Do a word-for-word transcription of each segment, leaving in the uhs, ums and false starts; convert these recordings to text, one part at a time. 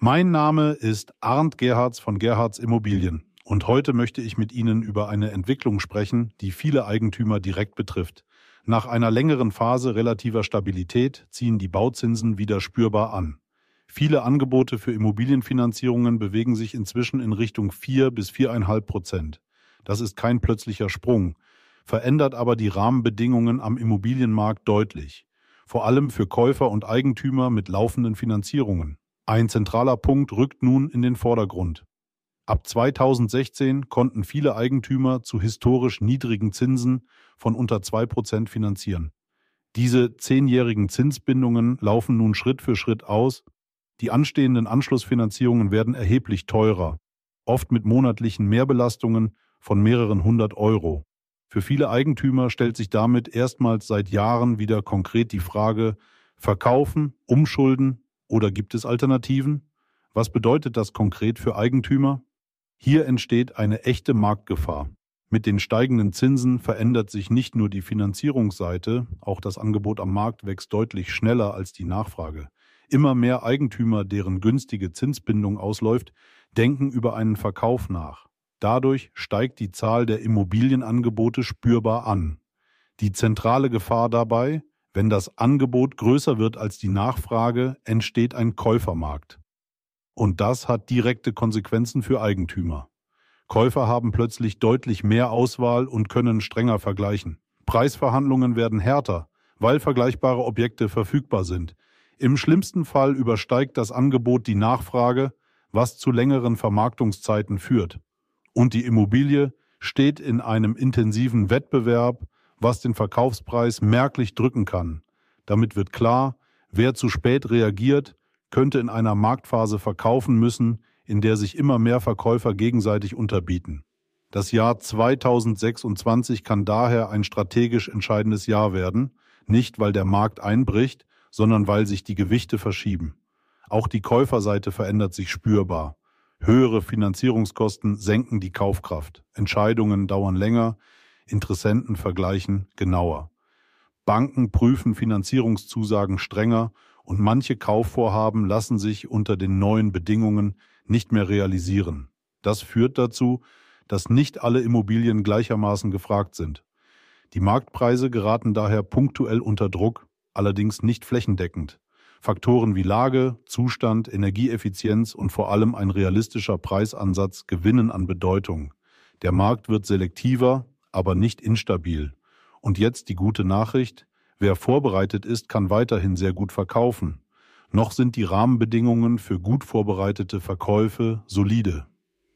Mein Name ist Arndt Gerhards von Gerhards Immobilien und heute möchte ich mit Ihnen über eine Entwicklung sprechen, die viele Eigentümer direkt betrifft. Nach einer längeren Phase relativer Stabilität ziehen die Bauzinsen wieder spürbar an. Viele Angebote für Immobilienfinanzierungen bewegen sich inzwischen in Richtung vier bis vier Komma fünf Prozent. Das ist kein plötzlicher Sprung, verändert aber die Rahmenbedingungen am Immobilienmarkt deutlich. Vor allem für Käufer und Eigentümer mit laufenden Finanzierungen. Ein zentraler Punkt rückt nun in den Vordergrund. Ab zweitausendsechzehn konnten viele Eigentümer zu historisch niedrigen Zinsen von unter zwei Prozent finanzieren. Diese zehnjährigen Zinsbindungen laufen nun Schritt für Schritt aus. Die anstehenden Anschlussfinanzierungen werden erheblich teurer, oft mit monatlichen Mehrbelastungen von mehreren hundert Euro. Für viele Eigentümer stellt sich damit erstmals seit Jahren wieder konkret die Frage: Verkaufen, umschulden oder gibt es Alternativen? Was bedeutet das konkret für Eigentümer? Hier entsteht eine echte Marktgefahr. Mit den steigenden Zinsen verändert sich nicht nur die Finanzierungsseite, auch das Angebot am Markt wächst deutlich schneller als die Nachfrage. Immer mehr Eigentümer, deren günstige Zinsbindung ausläuft, denken über einen Verkauf nach. Dadurch steigt die Zahl der Immobilienangebote spürbar an. Die zentrale Gefahr dabei: Wenn das Angebot größer wird als die Nachfrage, entsteht ein Käufermarkt. Und das hat direkte Konsequenzen für Eigentümer. Käufer haben plötzlich deutlich mehr Auswahl und können strenger vergleichen. Preisverhandlungen werden härter, weil vergleichbare Objekte verfügbar sind. Im schlimmsten Fall übersteigt das Angebot die Nachfrage, was zu längeren Vermarktungszeiten führt. Und die Immobilie steht in einem intensiven Wettbewerb, was den Verkaufspreis merklich drücken kann. Damit wird klar, wer zu spät reagiert, könnte in einer Marktphase verkaufen müssen, in der sich immer mehr Verkäufer gegenseitig unterbieten. Das Jahr zweitausendsechsundzwanzig kann daher ein strategisch entscheidendes Jahr werden, nicht weil der Markt einbricht, sondern weil sich die Gewichte verschieben. Auch die Käuferseite verändert sich spürbar. Höhere Finanzierungskosten senken die Kaufkraft. Entscheidungen dauern länger, Interessenten vergleichen genauer. Banken prüfen Finanzierungszusagen strenger und manche Kaufvorhaben lassen sich unter den neuen Bedingungen nicht mehr realisieren. Das führt dazu, dass nicht alle Immobilien gleichermaßen gefragt sind. Die Marktpreise geraten daher punktuell unter Druck, allerdings nicht flächendeckend. Faktoren wie Lage, Zustand, Energieeffizienz und vor allem ein realistischer Preisansatz gewinnen an Bedeutung. Der Markt wird selektiver, aber nicht instabil. Und jetzt die gute Nachricht: Wer vorbereitet ist, kann weiterhin sehr gut verkaufen. Noch sind die Rahmenbedingungen für gut vorbereitete Verkäufe solide.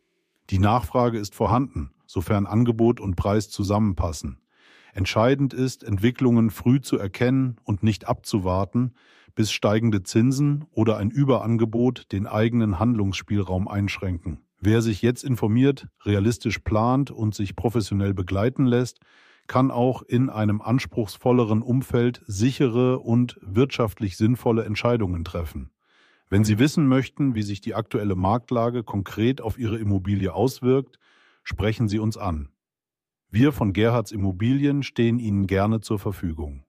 Die Nachfrage ist vorhanden, sofern Angebot und Preis zusammenpassen. Entscheidend ist, Entwicklungen früh zu erkennen und nicht abzuwarten, bis steigende Zinsen oder ein Überangebot den eigenen Handlungsspielraum einschränken. Wer sich jetzt informiert, realistisch plant und sich professionell begleiten lässt, kann auch in einem anspruchsvolleren Umfeld sichere und wirtschaftlich sinnvolle Entscheidungen treffen. Wenn Sie wissen möchten, wie sich die aktuelle Marktlage konkret auf Ihre Immobilie auswirkt, sprechen Sie uns an. Wir von Gerhards Immobilien stehen Ihnen gerne zur Verfügung.